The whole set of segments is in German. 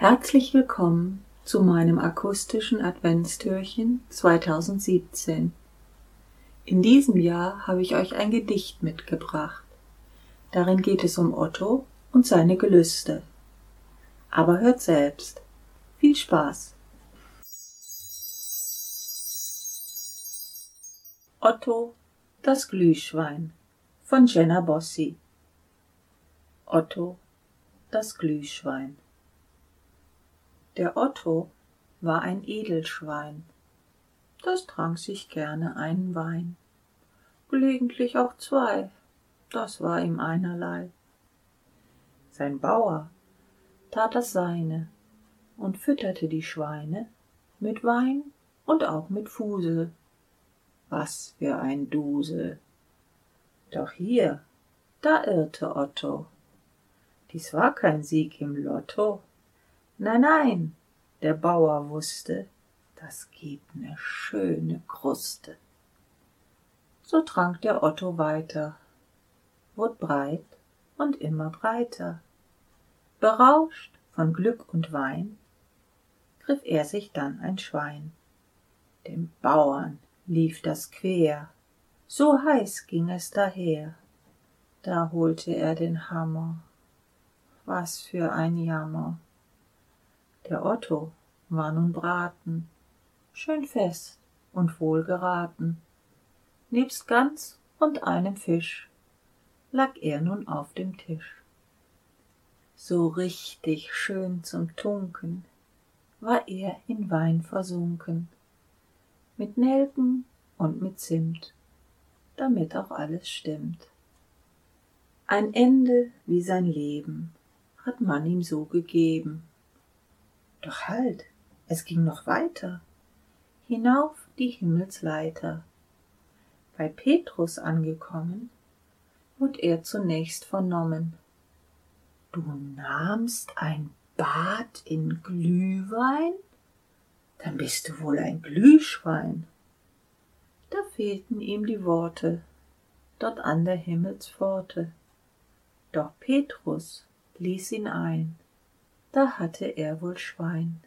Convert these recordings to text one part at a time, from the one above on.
Herzlich willkommen zu meinem akustischen Adventstürchen 2017. In diesem Jahr habe ich euch ein Gedicht mitgebracht. Darin geht es um Otto und seine Gelüste. Aber hört selbst. Viel Spaß! Otto, das Glühschwein von Jenna Bossi. Otto, das Glühschwein. Der Otto war ein Edelschwein, das trank sich gerne einen Wein, gelegentlich auch zwei, das war ihm einerlei. Sein Bauer tat das seine und fütterte die Schweine mit Wein und auch mit Fusel. Was für ein Dusel! Doch hier, da irrte Otto. Dies war kein Sieg im Lotto. Nein, nein, der Bauer wusste, das gibt ne schöne Kruste. So trank der Otto weiter, wurd breit und immer breiter. Berauscht von Glück und Wein, griff er sich dann ein Schwein. Dem Bauern lief das quer, so heiß ging es daher. Da holte er den Hammer, was für ein Jammer! Der Otto war nun braten, schön fest und wohl geraten. Nebst Gans und einem Fisch lag er nun auf dem Tisch. So richtig schön zum Tunken war er in Wein versunken, mit Nelken und mit Zimt, damit auch alles stimmt. Ein Ende wie sein Leben hat man ihm so gegeben. Doch halt, es ging noch weiter, hinauf die Himmelsleiter. Bei Petrus angekommen, wurd er zunächst vernommen. Du nahmst ein Bad in Glühwein? Dann bist du wohl ein Glühschwein. Da fehlten ihm die Worte, dort an der Himmelspforte. Doch Petrus ließ ihn ein, da hatte er wohl Schwein.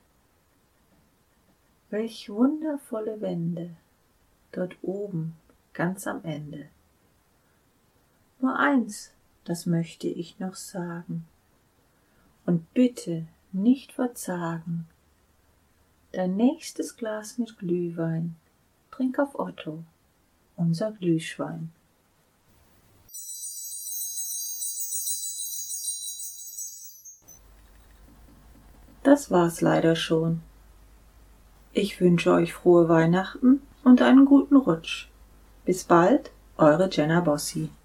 Welch wundervolle Wände, dort oben, ganz am Ende. Nur eins, das möchte ich noch sagen, und bitte nicht verzagen. Dein nächstes Glas mit Glühwein, trink auf Otto, unser Glühschwein. Das war's leider schon. Ich wünsche euch frohe Weihnachten und einen guten Rutsch. Bis bald, eure Jenna Bossi.